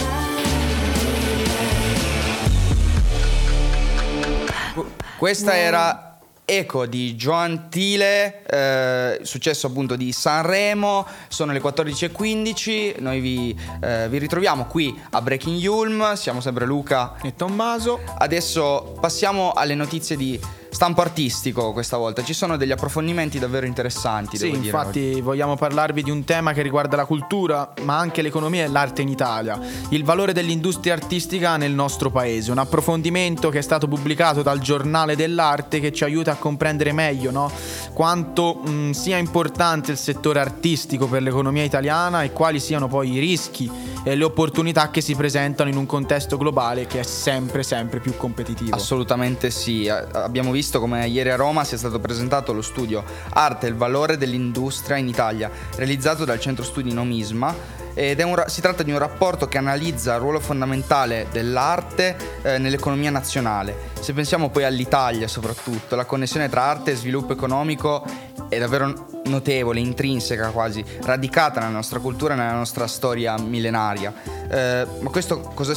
difendi. Questa era Eco di Jointile, successo appunto di Sanremo. Sono le 14:15, noi vi ritroviamo qui a Breaking Ulm, siamo sempre Luca E Tommaso. Adesso passiamo alle notizie di stampo artistico questa volta. Ci sono degli approfondimenti davvero interessanti. Sì, devo dire infatti oggi. vogliamo parlarvi di un tema che riguarda la cultura, ma anche l'economia e l'arte in Italia. Il valore dell'industria artistica nel nostro paese. Un approfondimento che è stato pubblicato dal Giornale dell'Arte, che ci aiuta a comprendere meglio, no, quanto sia importante il settore artistico per l'economia italiana e quali siano poi i rischi e le opportunità che si presentano in un contesto globale che è sempre più competitivo. Assolutamente sì. Abbiamo visto come ieri a Roma sia stato presentato lo studio Arte e il valore dell'industria in Italia, realizzato dal Centro Studi Nomisma, ed si tratta di un rapporto che analizza il ruolo fondamentale dell'arte nell'economia nazionale. Se pensiamo poi all'Italia soprattutto, la connessione tra arte e sviluppo economico è davvero notevole, intrinseca quasi, radicata nella nostra cultura e nella nostra storia millenaria. Ma questo cosa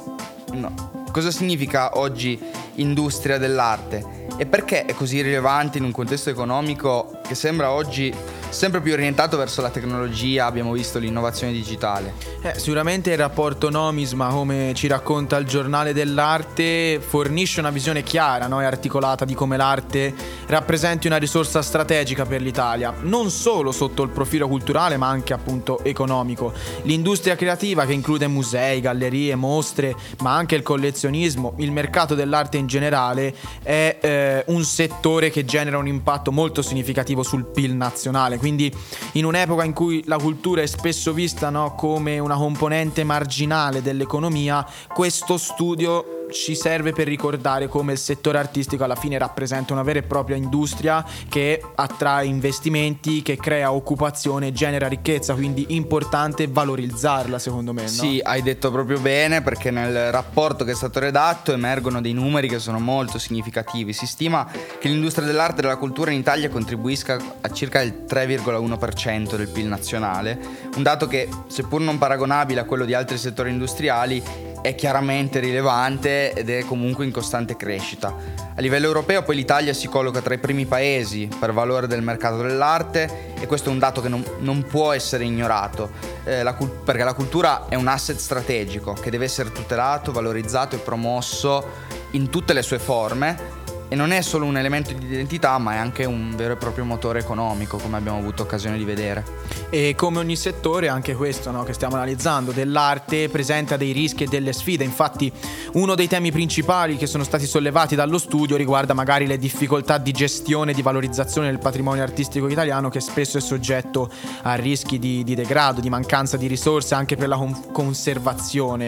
significa oggi industria dell'arte? E perché è così rilevante in un contesto economico che sembra oggi sempre più orientato verso la tecnologia? Abbiamo visto l'innovazione digitale. Sicuramente il rapporto Nomisma, come ci racconta il Giornale dell'Arte, fornisce una visione chiara, no, e articolata di come l'arte rappresenti una risorsa strategica per l'Italia, non solo sotto il profilo culturale ma anche appunto economico. L'industria creativa, che include musei, gallerie, mostre, ma anche il collezionismo, il mercato dell'arte in generale, è un settore che genera un impatto molto significativo sul PIL nazionale. Quindi in un'epoca in cui la cultura è spesso vista, no, come una componente marginale dell'economia, questo studio ci serve per ricordare come il settore artistico alla fine rappresenta una vera e propria industria che attrae investimenti, che crea occupazione, genera ricchezza, quindi importante valorizzarla, secondo me, no? Sì, hai detto proprio bene, perché nel rapporto che è stato redatto emergono dei numeri che sono molto significativi. Si stima che l'industria dell'arte e della cultura in Italia contribuisca a circa il 3,1% del PIL nazionale, un dato che, seppur non paragonabile a quello di altri settori industriali, è chiaramente rilevante ed è comunque in costante crescita. A livello europeo poi l'Italia si colloca tra i primi paesi per valore del mercato dell'arte, e questo è un dato che non può essere ignorato, perché la cultura è un asset strategico che deve essere tutelato, valorizzato e promosso in tutte le sue forme. E non è solo un elemento di identità, ma è anche un vero e proprio motore economico, come abbiamo avuto occasione di vedere. E come ogni settore, anche questo, no, che stiamo analizzando, dell'arte, presenta dei rischi e delle sfide. Infatti uno dei temi principali che sono stati sollevati dallo studio riguarda magari le difficoltà di gestione e di valorizzazione del patrimonio artistico italiano, che spesso è soggetto a rischi di degrado, di mancanza di risorse anche per la conservazione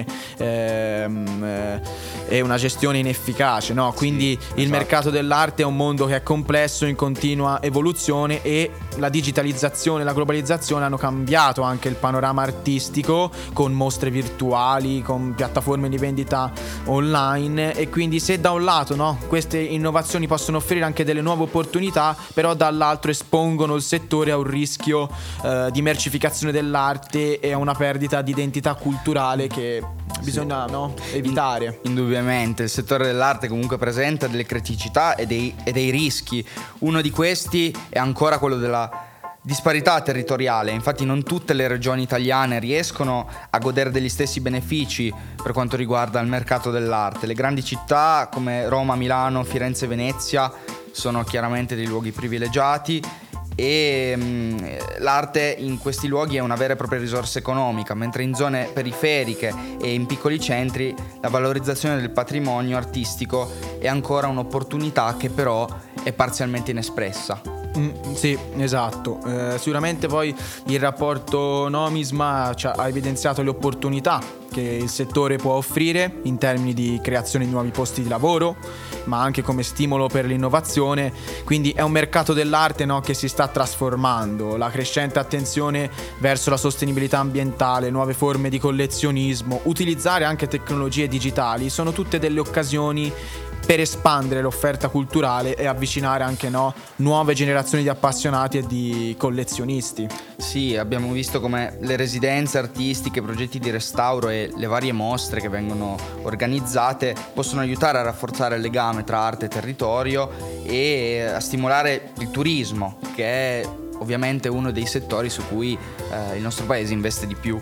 e una gestione inefficace, no? Quindi esatto. Il mercato dell'arte è un mondo che è complesso, in continua evoluzione, e la digitalizzazione e la globalizzazione hanno cambiato anche il panorama artistico, con mostre virtuali, con piattaforme di vendita online. E quindi se da un lato, no, queste innovazioni possono offrire anche delle nuove opportunità, però dall'altro espongono il settore a un rischio di mercificazione dell'arte e a una perdita di identità culturale che bisogna, no, evitare. Indubbiamente il settore dell'arte comunque presenta delle criticità e dei rischi. Uno di questi è ancora quello della disparità territoriale. Infatti non tutte le regioni italiane riescono a godere degli stessi benefici per quanto riguarda il mercato dell'arte. Le grandi città come Roma, Milano, Firenze e Venezia sono chiaramente dei luoghi privilegiati, e l'arte in questi luoghi è una vera e propria risorsa economica, mentre in zone periferiche e in piccoli centri la valorizzazione del patrimonio artistico è ancora un'opportunità che però è parzialmente inespressa. Sì, esatto. Sicuramente poi il rapporto Nomisma ha evidenziato le opportunità che il settore può offrire in termini di creazione di nuovi posti di lavoro, ma anche come stimolo per l'innovazione. Quindi è un mercato dell'arte, no, che si sta trasformando. La crescente attenzione verso la sostenibilità ambientale, nuove forme di collezionismo, utilizzare anche tecnologie digitali sono tutte delle occasioni per espandere l'offerta culturale e avvicinare anche, no, nuove generazioni di appassionati e di collezionisti. Sì, abbiamo visto come le residenze artistiche, i progetti di restauro e le varie mostre che vengono organizzate possono aiutare a rafforzare il legame tra arte e territorio e a stimolare il turismo, che è ovviamente uno dei settori su cui il nostro paese investe di più.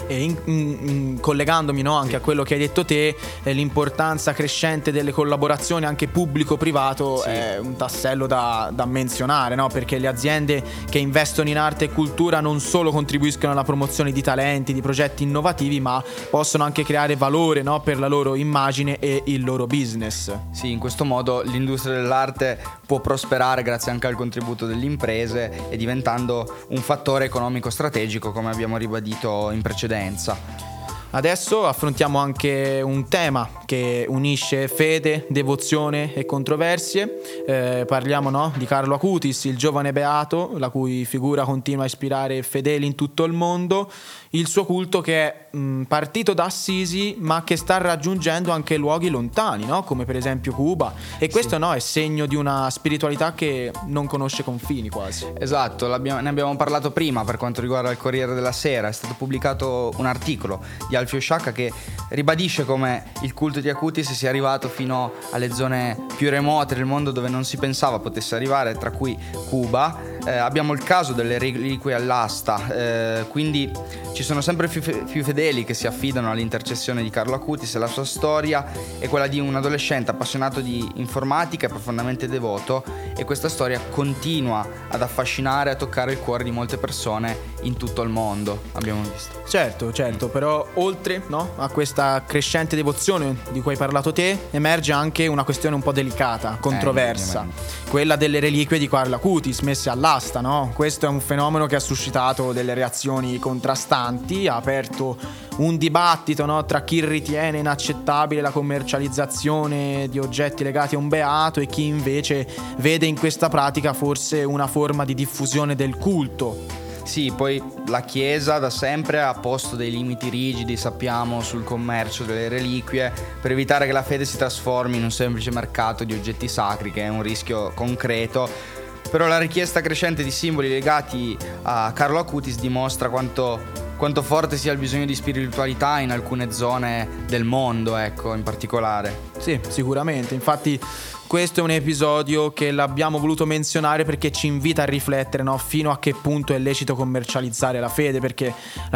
e collegandomi, no, anche a quello che hai detto te, l'importanza crescente delle collaborazioni anche pubblico-privato è un tassello da menzionare, no? Perché le aziende che investono in arte e cultura non solo contribuiscono alla promozione di talenti, di progetti innovativi, ma possono anche creare valore, no, per la loro immagine e il loro business. Sì, in questo modo l'industria dell'arte può prosperare grazie anche al contributo delle imprese e diventando un fattore economico strategico, come abbiamo ribadito in precedenza. Adesso affrontiamo anche un tema che unisce fede, devozione e controversie. Parliamo, no, di Carlo Acutis, il giovane beato, la cui figura continua a ispirare fedeli in tutto il mondo. Il suo culto che è partito da Assisi, ma che sta raggiungendo anche luoghi lontani, no? Come per esempio Cuba. E questo no, è segno di una spiritualità che non conosce confini quasi. Esatto, ne abbiamo parlato prima per quanto riguarda il Corriere della Sera. È stato pubblicato un articolo di Alfio Sciacca che ribadisce come il culto di Acutis sia arrivato fino alle zone più remote del mondo dove non si pensava potesse arrivare, tra cui Cuba. Abbiamo il caso delle reliquie all'asta, quindi ci sono sempre più fedeli che si affidano all'intercessione di Carlo Acutis, e la sua storia è quella di un adolescente appassionato di informatica e profondamente devoto, e questa storia continua ad affascinare, a toccare il cuore di molte persone in tutto il mondo, abbiamo visto. Certo, però oltre, no, a questa crescente devozione di cui hai parlato te, emerge anche una questione un po' delicata, controversa, quella delle reliquie di Carlo Acutis messe all'asta, no? Questo è un fenomeno che ha suscitato delle reazioni contrastanti, ha aperto un dibattito, no, tra chi ritiene inaccettabile la commercializzazione di oggetti legati a un beato e chi invece vede in questa pratica forse una forma di diffusione del culto. Sì, poi la Chiesa da sempre ha posto dei limiti rigidi, sappiamo, sul commercio delle reliquie, per evitare che la fede si trasformi in un semplice mercato di oggetti sacri, che è un rischio concreto. Però la richiesta crescente di simboli legati a Carlo Acutis dimostra quanto forte sia il bisogno di spiritualità in alcune zone del mondo, ecco, in particolare. Sì, sicuramente. Infatti questo è un episodio che l'abbiamo voluto menzionare perché ci invita a riflettere, no, fino a che punto è lecito commercializzare la fede, perché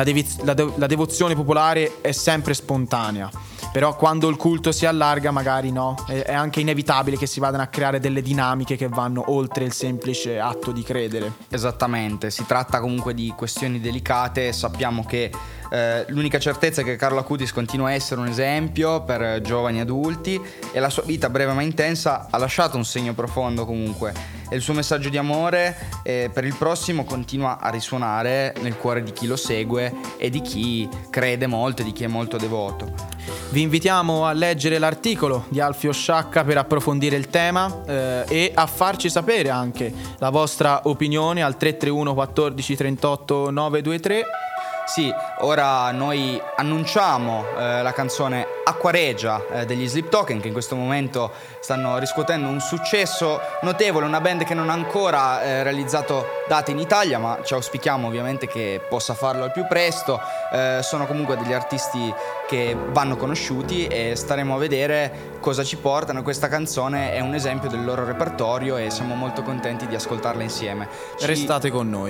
la devozione popolare è sempre spontanea. Però quando il culto si allarga, magari no, è anche inevitabile che si vadano a creare delle dinamiche che vanno oltre il semplice atto di credere. Esattamente, si tratta comunque di questioni delicate. Sappiamo che l'unica certezza è che Carlo Acutis continua a essere un esempio per giovani adulti, e la sua vita breve ma intensa ha lasciato un segno profondo comunque, e il suo messaggio di amore per il prossimo continua a risuonare nel cuore di chi lo segue e di chi crede molto e di chi è molto devoto. Vi invitiamo a leggere l'articolo di Alfio Sciacca per approfondire il tema e a farci sapere anche la vostra opinione al 331 14 38 923. Sì, ora noi annunciamo la canzone Acquaregia degli Sleep Token, che in questo momento stanno riscuotendo un successo notevole, una band che non ha ancora realizzato date in Italia, ma ci auspichiamo ovviamente che possa farlo al più presto. Sono comunque degli artisti che vanno conosciuti e staremo a vedere cosa ci portano. Questa canzone è un esempio del loro repertorio e siamo molto contenti di ascoltarla insieme. Restate con noi.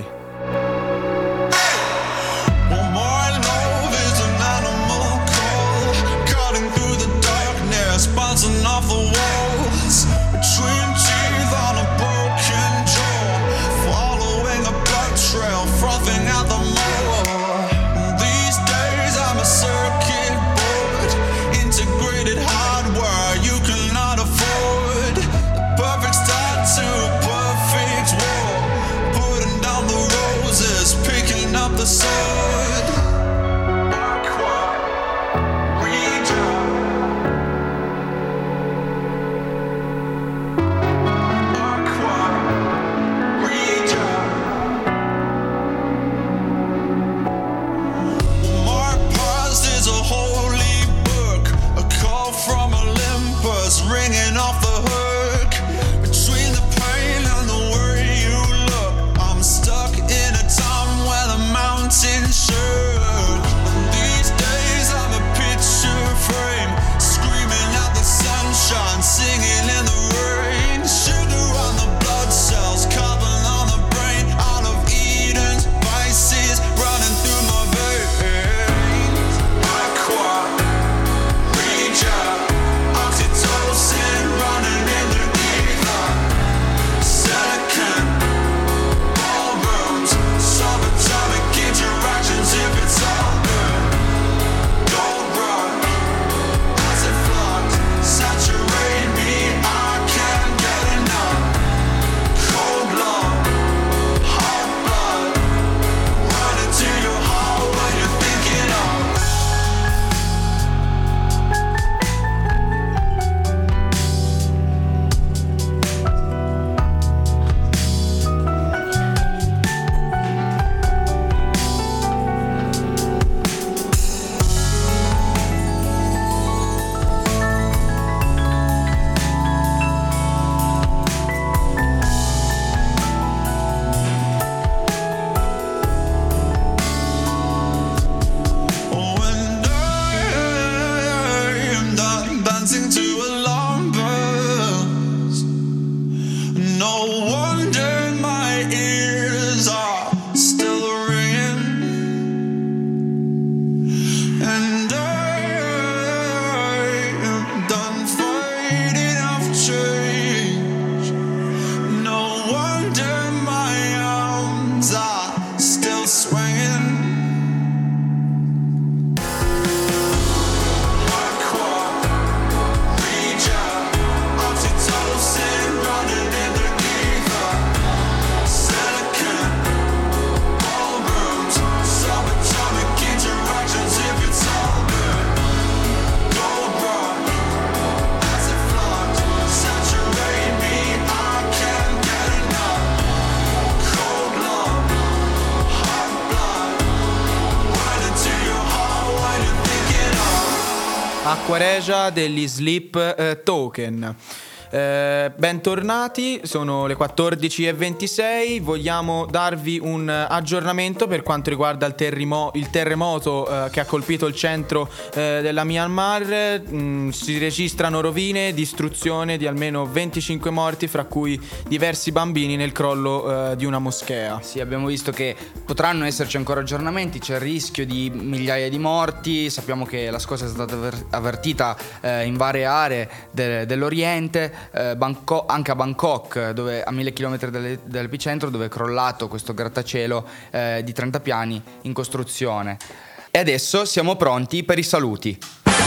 Bouncing off the walls, between teeth on a broken jaw, following a blood trail, frothing out the moor. These days I'm a circuit board, integrated hardware you cannot afford. The perfect start to a perfect war, putting down the roses, picking up the sword. Ringing off the hook, between the pain and the way you look, I'm stuck in a time where the mountains shook. banging. Hardcore, reject, oxytocin running in the ether. Silicon, ballrooms, subatomic interactions if it's all good. Gold rush, acid flux, saturate me, I can't get enough. Cold love, hot blood, right into your heart, why you think it up? Acqua Regia degli Sleep Token. Bentornati, sono le 14:26. Vogliamo darvi un aggiornamento per quanto riguarda il terremoto che ha colpito il centro della Myanmar. Si registrano rovine, distruzione di almeno 25 morti, fra cui diversi bambini nel crollo di una moschea. Sì, abbiamo visto che potranno esserci ancora aggiornamenti, c'è il rischio di migliaia di morti. Sappiamo che la scossa è stata avvertita in varie aree dell'Oriente, anche a Bangkok, dove a 1000 km dall'epicentro, dove è crollato questo grattacielo di 30 piani in costruzione. E adesso siamo pronti per i saluti.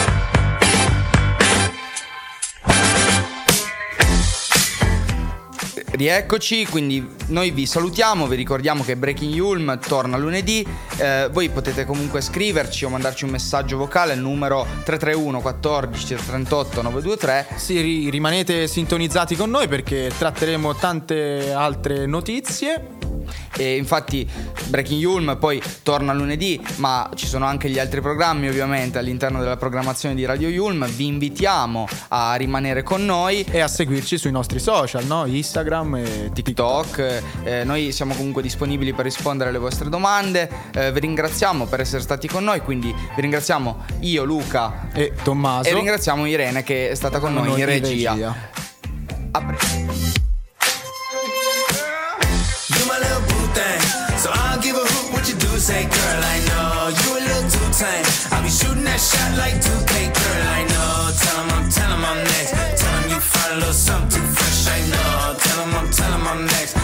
Rieccoci, quindi noi vi salutiamo, vi ricordiamo che Breaking Yulm torna lunedì, voi potete comunque scriverci o mandarci un messaggio vocale al numero 331 14 38 923. Sì, rimanete sintonizzati con noi perché tratteremo tante altre notizie. E infatti Breaking Yulm poi torna lunedì, ma ci sono anche gli altri programmi ovviamente all'interno della programmazione di Radio Yulm. Vi invitiamo a rimanere con noi e a seguirci sui nostri social, no? Instagram e TikTok. Noi siamo comunque disponibili per rispondere alle vostre domande. Vi ringraziamo per essere stati con noi, quindi vi ringraziamo io, Luca e Tommaso, e ringraziamo Irene che è stata con noi in regia. A presto. So I'll give a hoot what you do, say girl, I know you a little too tame. I'll be shooting that shot like 2K, girl, I know. Tell 'em I'm next. Tell 'em you find a little something too fresh, I know. Tell 'em I'm next.